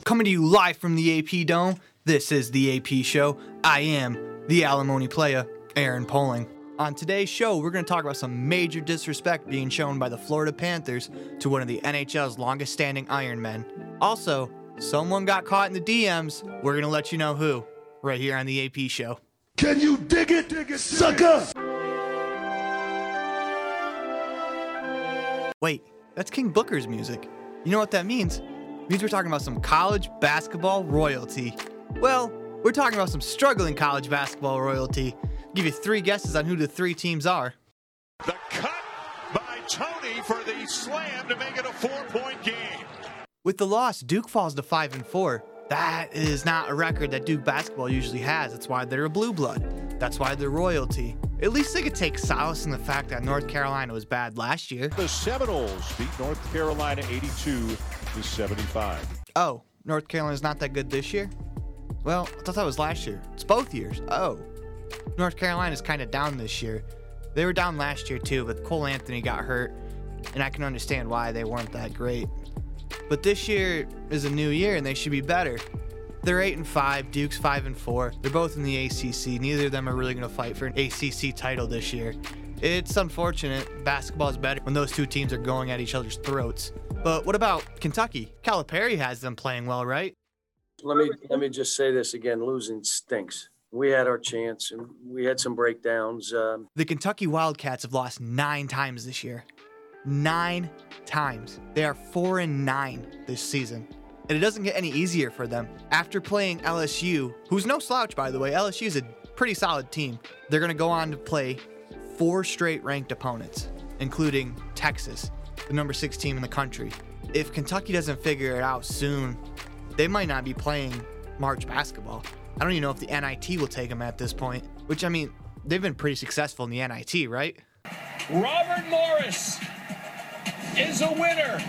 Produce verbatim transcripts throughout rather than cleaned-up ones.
Coming to you live from the A P Dome, this is the A P Show. I am the alimony player, Aaron Poling. On today's show, we're going to talk about some major disrespect being shown by the Florida Panthers to one of the N H L's longest-standing Ironmen. Also, someone got caught in the D Ms. We're going to let you know who, right here on the A P Show. Can you dig it, dig it, sucker? Wait, that's King Booker's music. You know what that means? It means we're talking about some college basketball royalty. Well, we're talking about some struggling college basketball royalty. I'll give you three guesses on who the three teams are. The cut by Tony for the slam to make it a four-point game. With the loss, Duke falls to five and four. That is not a record that Duke basketball usually has. That's why they're a blue blood. That's why they're royalty. At least they could take solace in the fact that North Carolina was bad last year. The Seminoles beat North Carolina eighty-two to seventy-five. Oh, North Carolina's not that good this year? Well, I thought that was last year. It's both years. Oh. North Carolina's kind of down this year. They were down last year too, but Cole Anthony got hurt, and I can understand why they weren't that great. But this year is a new year, and they should be better. They're eight and five. Duke's five and four. They're both in the A C C. Neither of them are really going to fight for an A C C title this year. It's unfortunate. Basketball is better when those two teams are going at each other's throats. But what about Kentucky? Calipari has them playing well, right? Let me let me just say this again. Losing stinks. We had our chance, and we had some breakdowns. Um, the Kentucky Wildcats have lost nine times this year. Nine times. They are four and nine this season. And it doesn't get any easier for them. After playing L S U, who's no slouch, by the way, L S U is a pretty solid team. They're going to go on to play four straight ranked opponents, including Texas, the number six team in the country. If Kentucky doesn't figure it out soon, they might not be playing March basketball. I don't even know if the N I T will take them at this point, which, I mean, they've been pretty successful in the N I T, right? Robert Morris is a winner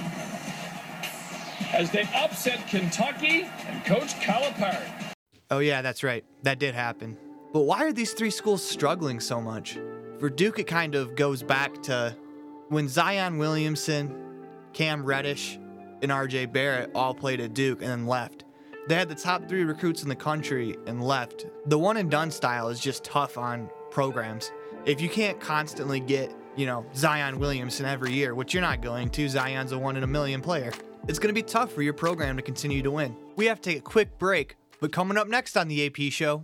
as they upset Kentucky and Coach Calipari. Oh yeah, that's right. That did happen. But why are these three schools struggling so much? For Duke, it kind of goes back to when Zion Williamson, Cam Reddish, and R J Barrett all played at Duke and then left. They had the top three recruits in the country and left. The one and done style is just tough on programs. If you can't constantly get, you know, Zion Williamson every year, which you're not going to, Zion's a one in a million player, it's going to be tough for your program to continue to win. We have to take a quick break, but coming up next on the A P Show,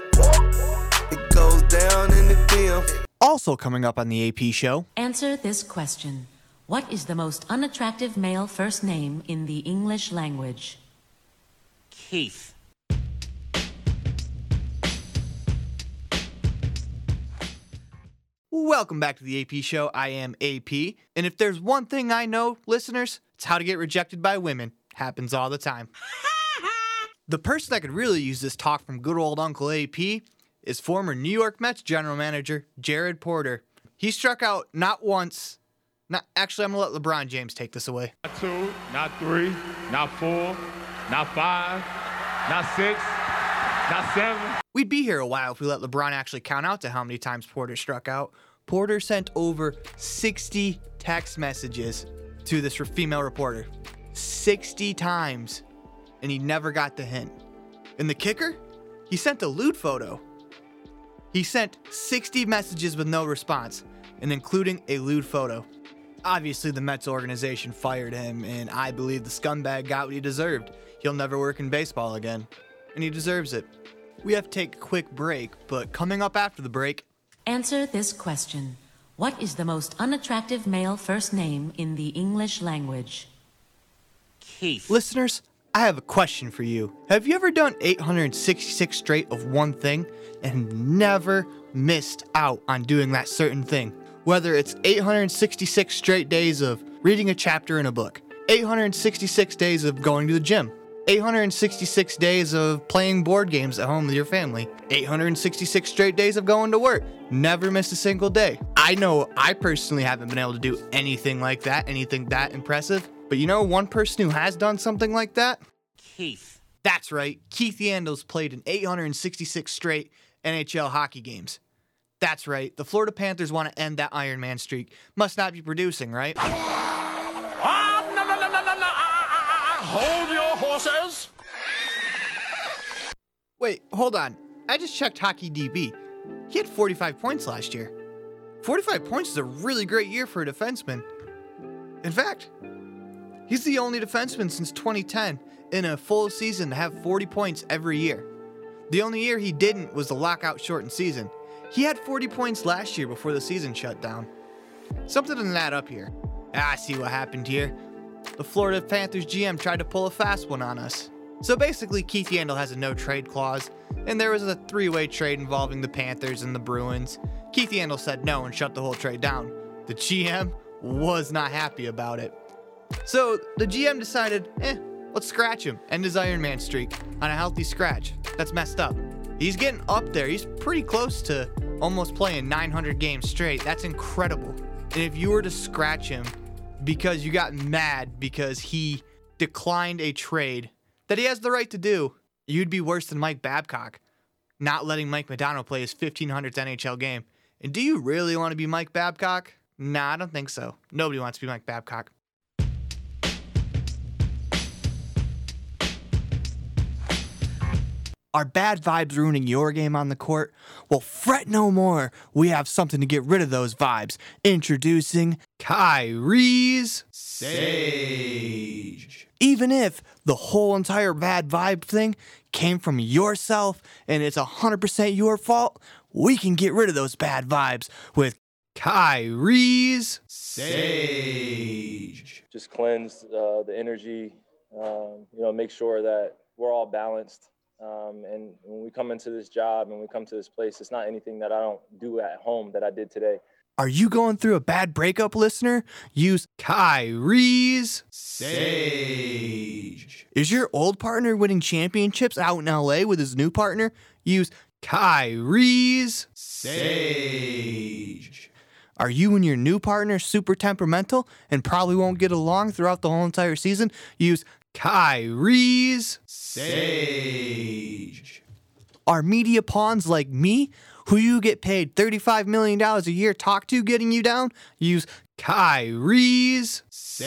It goes down in the D M. also coming up on the A P Show, Answer this question. What is the most unattractive male first name in the English language? Keith. welcome back to the A P Show. I am A P, and if there's one thing I know, listeners, it's how to get rejected by women. Happens all the time. The person that could really use this talk from good old Uncle A P is former New York Mets general manager Jared Porter. He struck out not once, not actually, I'm going to let LeBron James take this away. Not two, not three, not four, not five, not six, not seven. We'd be here a while if we let LeBron actually count out to how many times Porter struck out. Porter sent over sixty text messages to this female reporter. sixty times. And he never got the hint. And the kicker? He sent a lewd photo. He sent sixty messages with no response, and including a lewd photo. Obviously, the Mets organization fired him, and I believe the scumbag got what he deserved. He'll never work in baseball again, and he deserves it. We have to take a quick break, but coming up after the break... Answer this question. What is the most unattractive male first name in the English language? Keith. Listeners, I have a question for you. Have you ever done eight hundred sixty-six straight of one thing and never missed out on doing that certain thing? Whether it's eight hundred sixty-six straight days of reading a chapter in a book, eight hundred sixty-six days of going to the gym, eight hundred sixty-six days of playing board games at home with your family, eight hundred sixty-six straight days of going to work, never missed a single day. I know I personally haven't been able to do anything like that, anything that impressive. But you know one person who has done something like that? Keith. That's right. Keith Yandles played in eight hundred sixty-six straight N H L hockey games. That's right. The Florida Panthers want to end that Iron Man streak. Must not be producing, right? Ah, no, no, no, no, no, no. Ah, ah, ah, ah. Hold your horses. Wait, hold on. I just checked Hockey D B. He had forty-five points last year. forty-five points is a really great year for a defenseman. In fact, he's the only defenseman since twenty ten in a full season to have forty points every year. The only year he didn't was the lockout-shortened season. He had forty points last year before the season shut down. Something doesn't add up here. Ah, I see what happened here. The Florida Panthers G M tried to pull a fast one on us. So basically, Keith Yandle has a no-trade clause, and there was a three-way trade involving the Panthers and the Bruins. Keith Yandle said no and shut the whole trade down. The G M was not happy about it. So the G M decided, eh, let's scratch him, end his Iron Man streak on a healthy scratch. That's messed up. He's getting up there. He's pretty close to almost playing nine hundred games straight. That's incredible. And if you were to scratch him because you got mad because he declined a trade that he has the right to do, you'd be worse than Mike Babcock, not letting Mike Modano play his fifteen hundredth N H L game. And do you really want to be Mike Babcock? Nah, I don't think so. Nobody wants to be Mike Babcock. Are bad vibes ruining your game on the court? Well, fret no more. We have something to get rid of those vibes. Introducing Kyrie's Sage. Even if the whole entire bad vibe thing came from yourself and it's one hundred percent your fault, we can get rid of those bad vibes with Kyrie's Sage. Just cleanse uh, the energy, um, you know, make sure that we're all balanced. Um, and when we come into this job and we come to this place, it's not anything that I don't do at home that I did today. Are you going through a bad breakup, listener? Use Kyrie's Sage. Is your old partner winning championships out in L A with his new partner? Use Kyrie's Sage. Are you and your new partner super temperamental and probably won't get along throughout the whole entire season? Use Kyrie's Sage. Are media pawns like me, who you get paid thirty-five million dollars a year, talk to getting you down? Use Kyrie's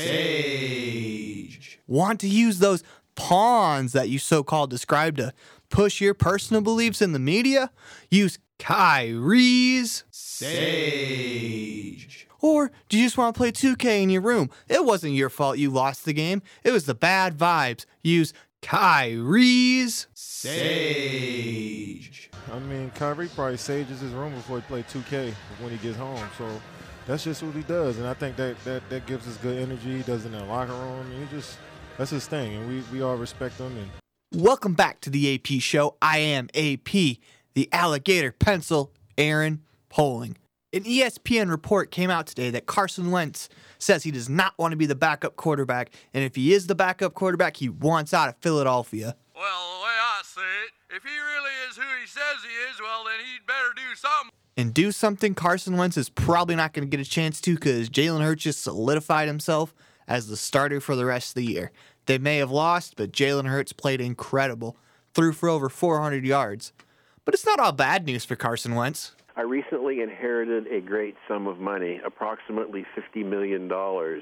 Sage. Want to use those pawns that you so-called describe to push your personal beliefs in the media? Use Kyrie's Sage. Or do you just want to play two K in your room? It wasn't your fault you lost the game. It was the bad vibes. Use Kyrie's Sage. I mean, Kyrie probably sages his room before he plays two K when he gets home. So that's just what he does. And I think that, that, that gives us good energy. He does it in the locker room. And he just, that's his thing. And we, we all respect him. And welcome back to the A P Show. I am A P, the alligator pencil, Aaron Poling. An E S P N report came out today that Carson Wentz says he does not want to be the backup quarterback, and if he is the backup quarterback, he wants out of Philadelphia. Well, the way I see it, if he really is who he says he is, well, then he'd better do something. And do something Carson Wentz is probably not going to get a chance to because Jalen Hurts just solidified himself as the starter for the rest of the year. They may have lost, but Jalen Hurts played incredible, threw for over four hundred yards. But it's not all bad news for Carson Wentz. I recently inherited a great sum of money, approximately fifty million dollars,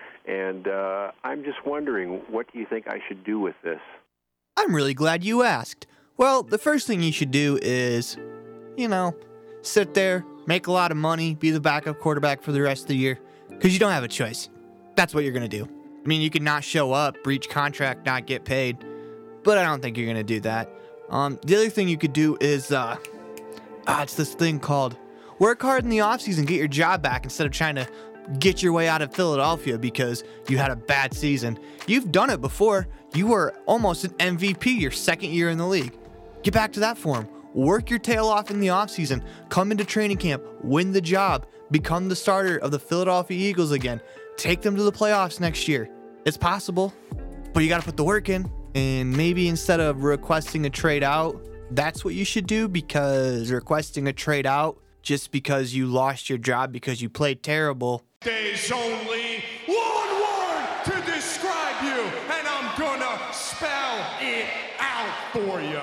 and uh, I'm just wondering, what do you think I should do with this? I'm really glad you asked. Well, the first thing you should do is, you know, sit there, make a lot of money, be the backup quarterback for the rest of the year, because you don't have a choice. That's what you're going to do. I mean, you can not show up, breach contract, not get paid, but I don't think you're going to do that. Um, the other thing you could do is, uh, ah, it's this thing called work hard in the offseason, get your job back instead of trying to get your way out of Philadelphia because you had a bad season. You've done it before. You were almost an M V P your second year in the league. Get back to that form. Work your tail off in the offseason. Come into training camp, win the job, become the starter of the Philadelphia Eagles again. Take them to the playoffs next year. It's possible, but you got to put the work in. And maybe instead of requesting a trade out, that's what you should do, because requesting a trade out just because you lost your job because you played terrible. There's only one word to describe you, and I'm gonna spell it out for you.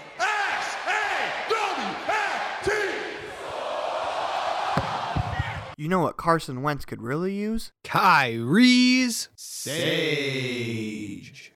S A W F T! You know what Carson Wentz could really use? Kyrie's Sage.